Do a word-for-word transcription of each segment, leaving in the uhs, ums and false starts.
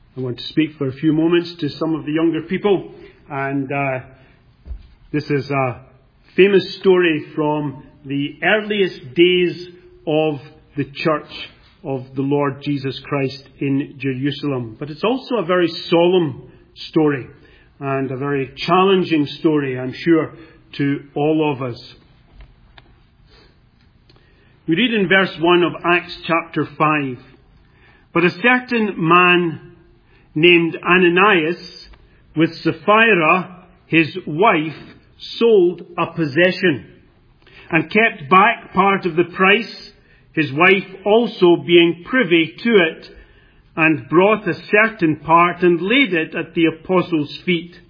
I want to speak for a few moments to some of the younger people, and uh, this is a famous story from the earliest days of the church of the Lord Jesus Christ in Jerusalem. But it's also a very solemn story and a very challenging story, I'm sure, to all of us. We read in verse one of Acts chapter five, "But a certain man named Ananias, with Sapphira, his wife, sold a possession, and kept back part of the price, his wife also being privy to it, and brought a certain part and laid it at the apostles' feet.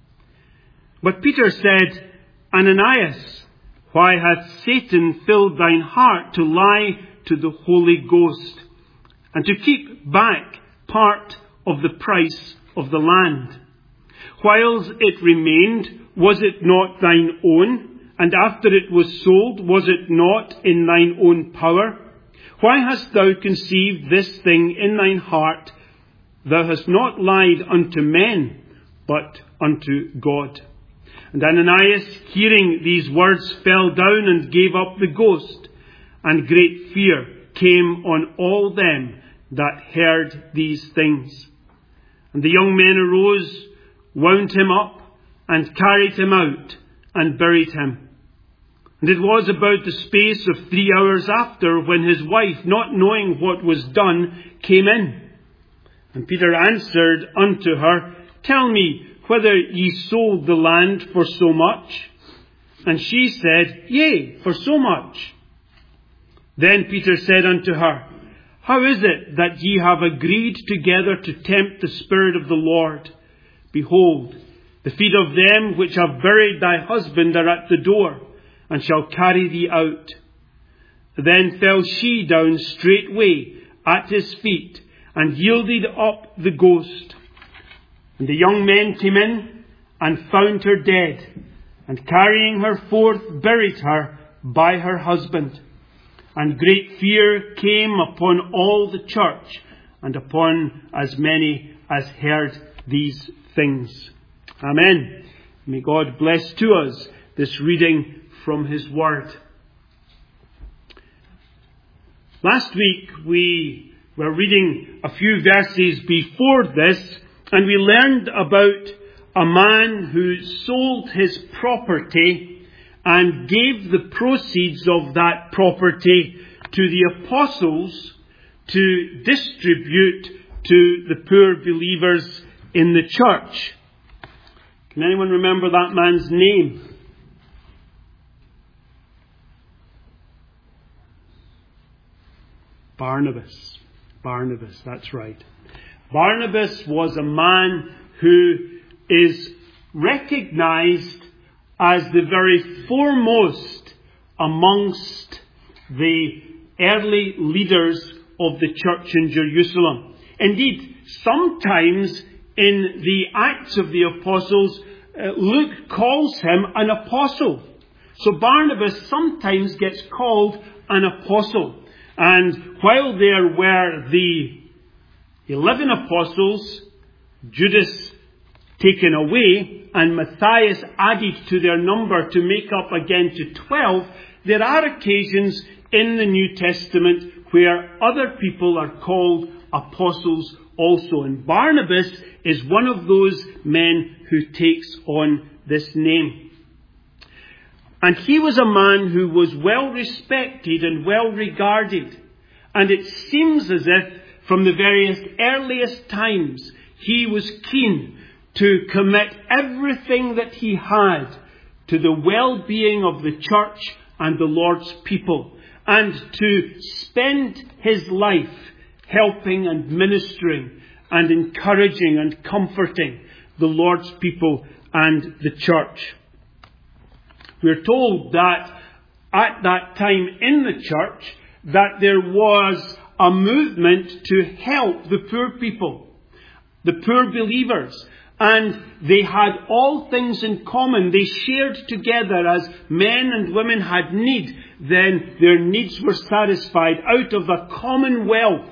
But Peter said, Ananias, why hath Satan filled thine heart to lie to the Holy Ghost, and to keep back part of the price of the land? Whiles it remained, was it not thine own? And after it was sold, was it not in thine own power? Why hast thou conceived this thing in thine heart? Thou hast not lied unto men, but unto God." And Ananias, hearing these words, fell down and gave up the ghost, and great fear came on all them that heard these things. And the young men arose, wound him up, and carried him out, and buried him. And it was about the space of three hours after, when his wife, not knowing what was done, came in. And Peter answered unto her, "Tell me whether ye sold the land for so much." And she said, "Yea, for so much." Then Peter said unto her, "How is it that ye have agreed together to tempt the Spirit of the Lord? Behold, the feet of them which have buried thy husband are at the door, and shall carry thee out." Then fell she down straightway at his feet, and yielded up the ghost. And the young men came in, and found her dead, and carrying her forth, buried her by her husband. And great fear came upon all the church, and upon as many as heard these things. Amen. May God bless to us this reading from His Word. Last week we were reading a few verses before this, and we learned about a man who sold his property and gave the proceeds of that property to the apostles to distribute to the poor believers in the church. Can anyone remember that man's name? Barnabas. Barnabas, that's right. Barnabas was a man who is recognized as the very foremost amongst the early leaders of the church in Jerusalem. Indeed, sometimes in the Acts of the Apostles, uh, Luke calls him an apostle. So Barnabas sometimes gets called an apostle. And while there were the eleven apostles, Judas taken away, and Matthias added to their number to make up again to twelve, there are occasions in the New Testament where other people are called apostles also. And Barnabas is one of those men who takes on this name. And he was a man who was well respected and well regarded. And it seems as if from the various earliest times he was keen to commit everything that he had to the well-being of the church and the Lord's people, and to spend his life helping and ministering and encouraging and comforting the Lord's people and the church. We're told that at that time in the church that there was a movement to help the poor people, the poor believers. And they had all things in common. They shared together as men and women had need. Then their needs were satisfied out of a common wealth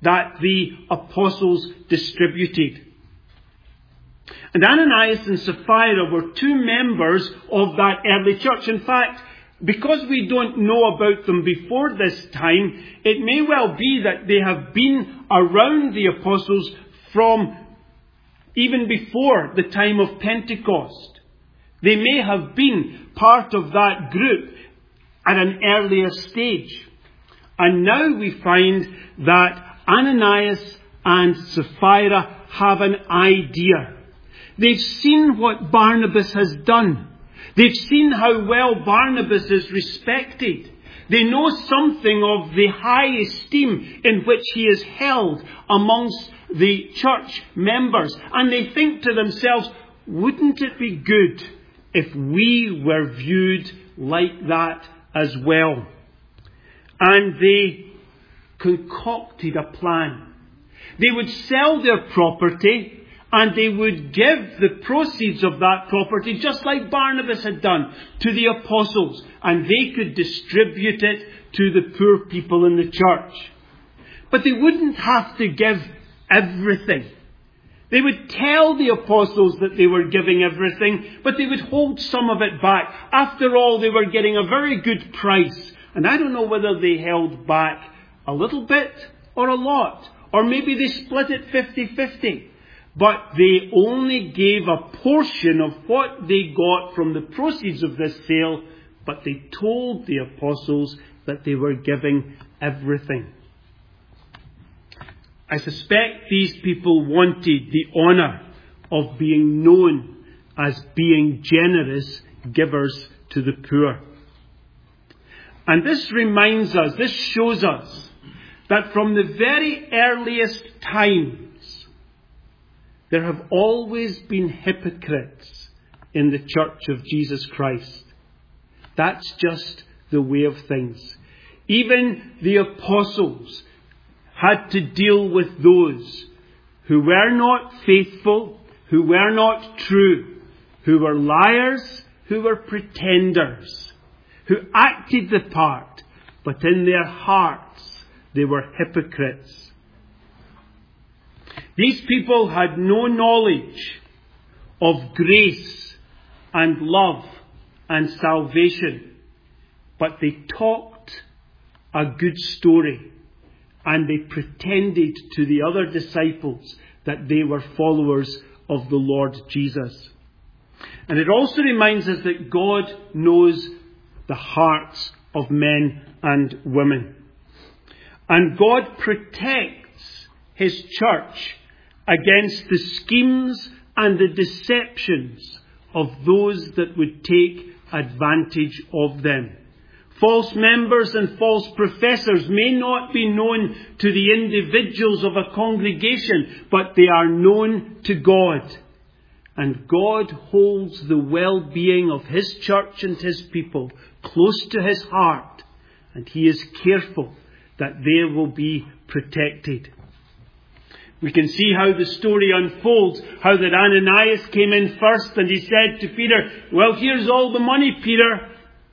that the apostles distributed. And Ananias and Sapphira were two members of that early church. In fact, because we don't know about them before this time, it may well be that they have been around the apostles from even before the time of Pentecost. They may have been part of that group at an earlier stage. And now we find that Ananias and Sapphira have an idea. They've seen what Barnabas has done. They've seen how well Barnabas is respected. They know something of the high esteem in which he is held amongst the church members. And they think to themselves, wouldn't it be good if we were viewed like that as well? And they concocted a plan. They would sell their property, and they would give the proceeds of that property, just like Barnabas had done, to the apostles. And they could distribute it to the poor people in the church. But they wouldn't have to give everything. They would tell the apostles that they were giving everything, but they would hold some of it back. After all, they were getting a very good price. And I don't know whether they held back a little bit or a lot. Or maybe they split it fifty-fifty. But they only gave a portion of what they got from the proceeds of this sale, but they told the apostles that they were giving everything. I suspect these people wanted the honour of being known as being generous givers to the poor. And this reminds us, this shows us, that from the very earliest times, there have always been hypocrites in the church of Jesus Christ. That's just the way of things. Even the apostles had to deal with those who were not faithful, who were not true, who were liars, who were pretenders, who acted the part, but in their hearts they were hypocrites. These people had no knowledge of grace and love and salvation, but they talked a good story, and they pretended to the other disciples that they were followers of the Lord Jesus. And it also reminds us that God knows the hearts of men and women. And God protects His church against the schemes and the deceptions of those that would take advantage of them. False members and false professors may not be known to the individuals of a congregation, but they are known to God. And God holds the well-being of His church and His people close to His heart, and He is careful that they will be protected. We can see how the story unfolds, how that Ananias came in first and he said to Peter, well, here's all the money, Peter.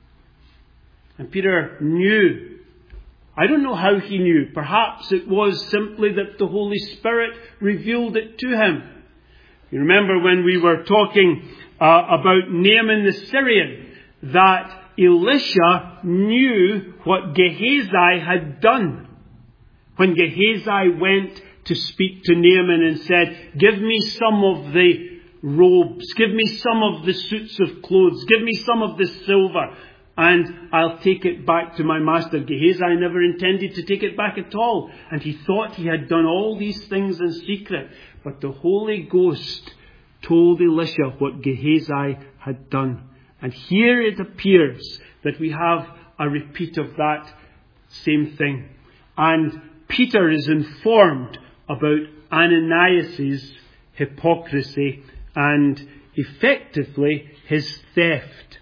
And Peter knew. I don't know how he knew. Perhaps it was simply that the Holy Spirit revealed it to him. You remember when we were talking uh, about Naaman the Syrian, that Elisha knew what Gehazi had done. When Gehazi went to speak to Naaman and said, give me some of the robes, give me some of the suits of clothes, give me some of the silver, and I'll take it back to my master. Gehazi never intended to take it back at all, and he thought he had done all these things in secret. But the Holy Ghost told Elisha what Gehazi had done. And here it appears that we have a repeat of that same thing. And Peter is informed about Ananias' hypocrisy and effectively his theft.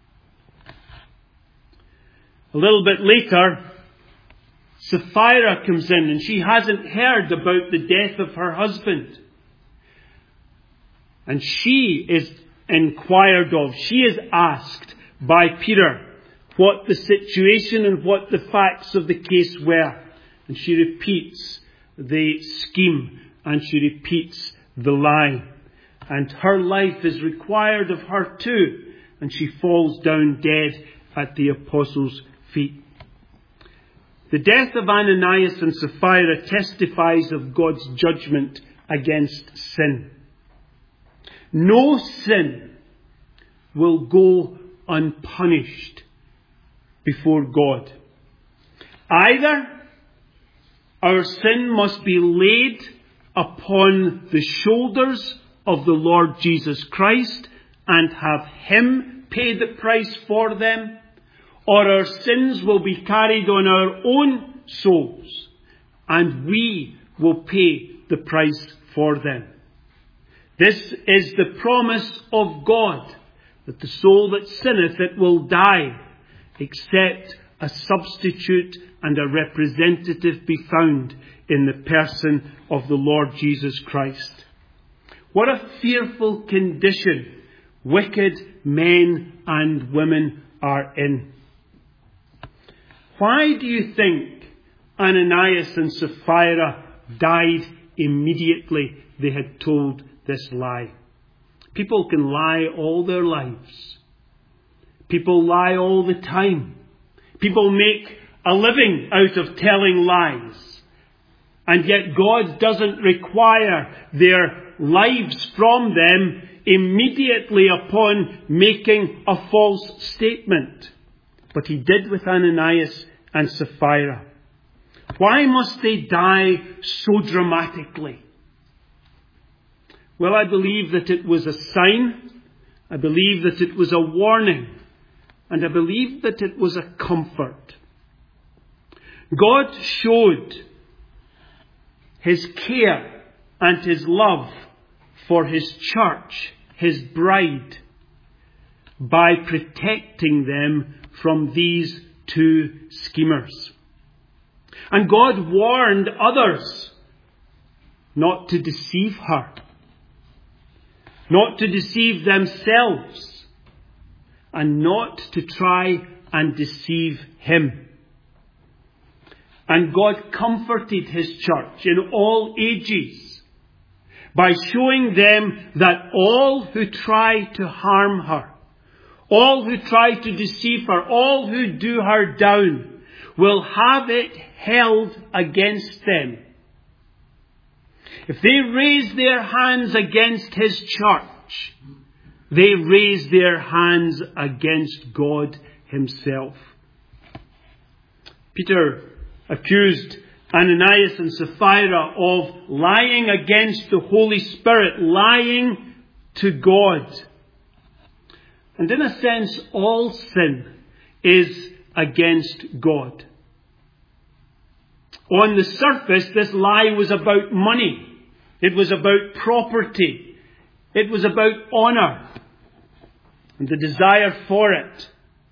A little bit later, Sapphira comes in and she hasn't heard about the death of her husband. And she is inquired of, she is asked by Peter what the situation and what the facts of the case were. And she repeats the scheme and she repeats the lie. And her life is required of her too. And she falls down dead at the apostles' feet. The death of Ananias and Sapphira testifies of God's judgment against sin. No sin will go unpunished before God. Either our sin must be laid upon the shoulders of the Lord Jesus Christ and have Him pay the price for them, or our sins will be carried on our own souls and we will pay the price for them. This is the promise of God, that the soul that sinneth, it will die, except a substitute and a representative be found in the person of the Lord Jesus Christ. What a fearful condition wicked men and women are in. Why do you think Ananias and Sapphira died immediately they had told this lie? People can lie all their lives. People lie all the time. People make a living out of telling lies. And yet God doesn't require their lives from them immediately upon making a false statement. But He did with Ananias and Sapphira. Why must they die so dramatically? Well, I believe that it was a sign. I believe that it was a warning. And I believe that it was a comfort. God showed His care and His love for His church, His bride, by protecting them from these two schemers. And God warned others not to deceive her, not to deceive themselves, and not to try and deceive Him. And God comforted His church in all ages by showing them that all who try to harm her, all who try to deceive her, all who do her down, will have it held against them. If they raise their hands against His church, they raise their hands against God Himself. Peter accused Ananias and Sapphira of lying against the Holy Spirit, lying to God. And in a sense, all sin is against God. On the surface, this lie was about money. It was about property. It was about honour and the desire for it.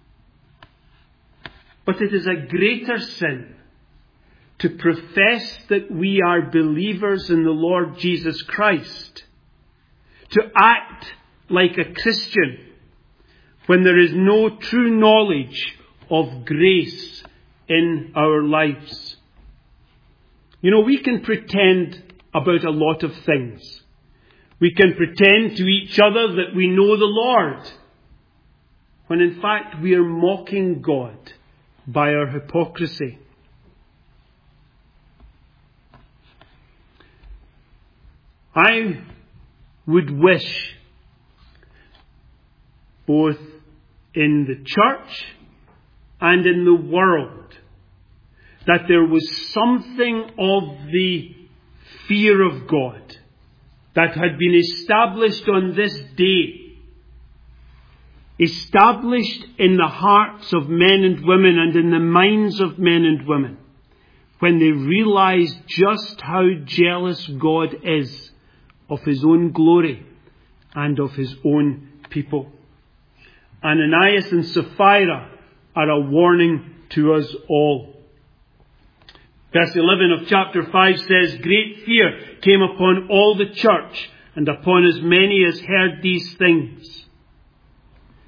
But it is a greater sin to profess that we are believers in the Lord Jesus Christ, to act like a Christian when there is no true knowledge of grace in our lives. You know, we can pretend about a lot of things. We can pretend to each other that we know the Lord, when in fact we are mocking God by our hypocrisy. I would wish, both in the church and in the world, that there was something of the fear of God that had been established on this day, established in the hearts of men and women and in the minds of men and women, when they realized just how jealous God is of His own glory and of His own people. Ananias and Sapphira are a warning to us all. Verse eleven of chapter five says, "Great fear came upon all the church and upon as many as heard these things."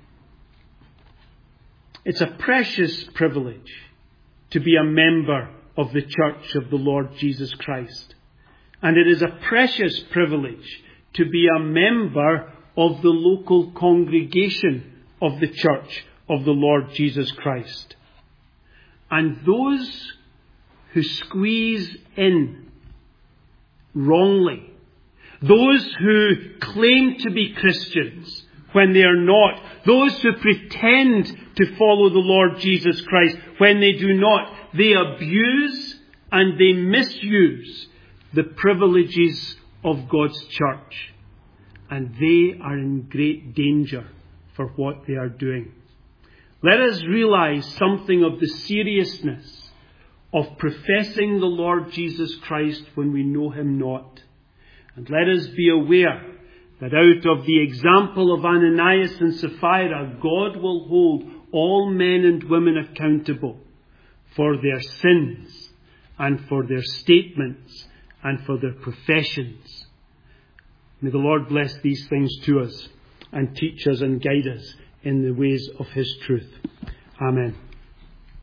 It's a precious privilege to be a member of the church of the Lord Jesus Christ. And it is a precious privilege to be a member of the local congregation of the church of the Lord Jesus Christ. And those who squeeze in wrongly, those who claim to be Christians when they are not, those who pretend to follow the Lord Jesus Christ when they do not, they abuse and they misuse the privileges of God's church. And they are in great danger for what they are doing. Let us realize something of the seriousness of professing the Lord Jesus Christ when we know him not. And let us be aware that out of the example of Ananias and Sapphira, God will hold all men and women accountable for their sins and for their statements and for their professions. May the Lord bless these things to us and teach us and guide us in the ways of his truth. Amen.